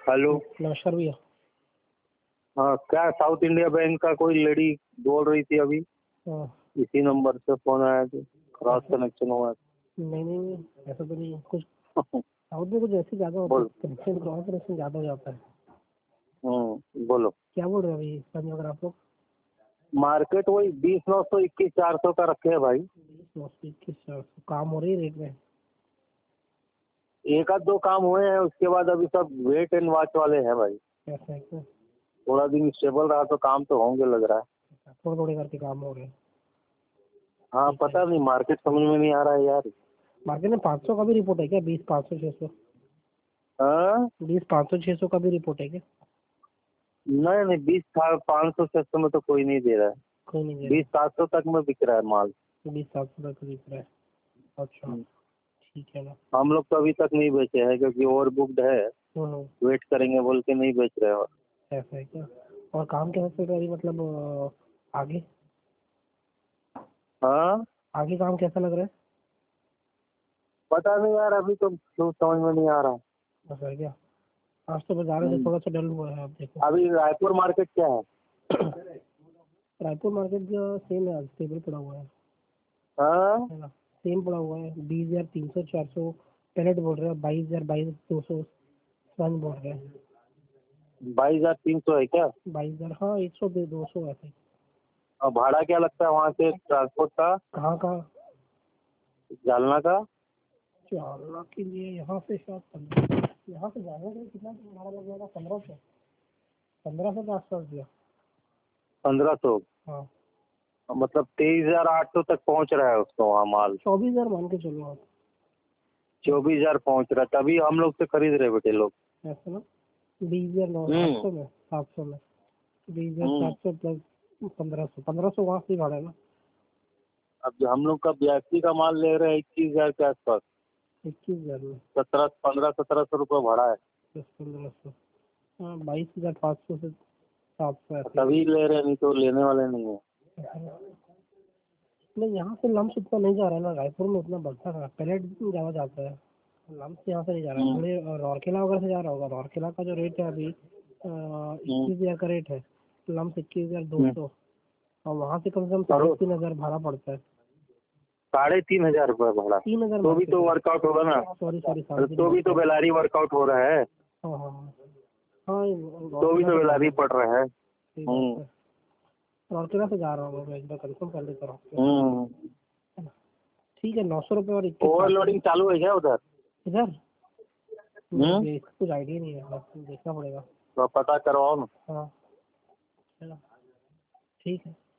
Hello. नमस्कार भैया। हाँ, क्या साउथ इंडिया बैंक का कोई लेडी बोल रही थी अभी, हाँ, इसी नंबर से फोन आया कि क्रॉस कनेक्शन हुआ है। नहीं नहीं नहीं, ऐसा तो नहीं है कुछ। साउथ में कुछ ऐसे ज़्यादा होता बोल। है, कनेक्शन क्रॉस कनेक्शन ज़्यादा हो जाता है। बोलो। क्या बोल रहे हो अभी सर अगर आप लोग? मार्केट वही 20,900 21,400 का रखे है भाई। 20,921 काम हो रही है रेट में। एक आध दो काम हुए हैं, उसके बाद अभी सब वेट एंड वॉच वाले हैं भाई। ऐसा है क्या? थोड़ा दिन स्टेबल रहा तो काम तो होंगे लग रहा है। थोड़े थोड़े करके काम हो रहे हैं। हाँ, पता नहीं, मार्केट समझ में नहीं आ रहा है यार। मार्केट में 500 का भी रिपोर्ट है क्या? 20, 500, 600? हाँ, 20, 500, 600 का भी रिपोर्ट है क्या? नहीं नहीं, 20,500 600 में तो कोई नहीं दे रहा है। कोई नहीं दे 20,700 तक में बिक रहा है माल। रहा। 20, 700 तक दिख रहा है। अच्छा, ठीक है ना। हम लोग तो अभी तक नहीं बेचे हैं क्योंकि ओवर बुक्ड है। वेट करेंगे बोल के नहीं बेच रहे हो। ऐसा है क्या? और काम कैसा चल रहा है अभी, मतलब आगे हाँ, आगे काम कैसा लग रहा है? पता नहीं यार, अभी तो कुछ समझ में नहीं आ रहा। ऐसा है क्या? आज तो बाजार से थोड़ा सा डल हुआ है, आप देखो। अभी रायपुर मार्केट क्या है? रायपुर मार्केट जो सेम है, आज स्टेबल पड़ा हुआ हाँ, है ना? सेम पड़ा हुआ है। 20,300, 400 पैलेट बोल रहे हैं। 22,000, 22,200 स्पंज बोल रहे हैं। 22,300 है क्या? 22,000, हाँ, 100 200 ऐसे। और भाड़ा क्या लगता है वहाँ से ट्रांसपोर्ट का? कहाँ का? जालना का? 4 लाख के लिए यहाँ से शायद यहाँ से जाने के लिए कितना भाड़ा लग जाएगा? 1,500, 1,500 के आसपास दिया। 1,500? हाँ, मतलब 23,800 तक पहुँच रहा है उसको वहाँ माल। 24,000 मान के चलो आप। 24,000 पहुँच रहा है, तभी हम लोग से खरीद रहे बेटे लोग। ऐसा ना? 20,000 700 में, 700 में 20,700 प्लस 1,500, 1,500 वहाँ से भाड़ा है ना? अब जो हम लोग का 82 का माल ले रहे हैं 21,000 के आसपास। 21,000 में 1700 रुपये भाड़ा है। 10-1500, हाँ, 22,500 से 700 ऐसे। तभी ले रहे हैं, नहीं तो लेने वाले नहीं है। नहीं, यहाँ से लम्स उतना नहीं जा रहा है ना। रायपुर में उतना बढ़ता है, पैलेट ज़्यादा जाता है। लम्स यहाँ से नहीं जा रहा है। थोड़े रौरकेला वगैरह से जा रहा होगा। रौरकेला का जो रेट है अभी 21,000 का रेट है। लम्स 21,200, और वहाँ से कम से कम 3,500 भाड़ा पड़ता है। 3,500 रुपये भाड़ा? 3,000 तो भी तो वर्कआउट होगा ना। सॉरी, तो भी तो बेलारी वर्कआउट हो रहा है। हाँ हाँ हाँ हाँ, तो भी तो बेलारी पड़ रहा है। सही बात है। रौरकेला से जा रहा हूँ मैं, एक बार कंफर्म कर लेता हूँ। ठीक है, 900 रुपये और 21। ओवरलोडिंग चालू है क्या उधर? इधर मुझे इसका कुछ आइडिया नहीं है, बस देखना पड़ेगा। तो पता करवाओ ना। हाँ, है ना? ठीक है।